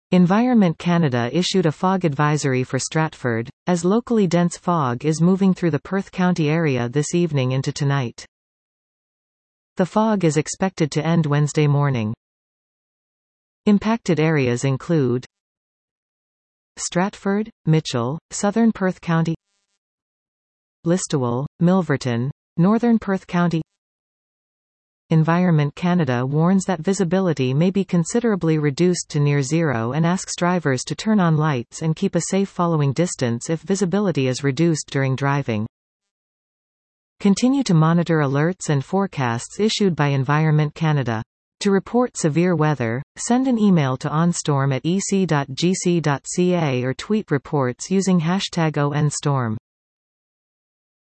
Environment Canada issued a fog advisory for Stratford, as locally dense fog is moving through the Perth County area this evening into tonight. The fog is expected to end Wednesday morning. Impacted areas include Stratford, Mitchell, Southern Perth County, Listowel, Milverton, Northern Perth County. Environment Canada warns that visibility may be considerably reduced to near zero and asks drivers to turn on lights and keep a safe following distance if visibility is reduced during driving. Continue to monitor alerts and forecasts issued by Environment Canada. To report severe weather, send an email to onstorm@ec.gc.ca or tweet reports using #ONStorm.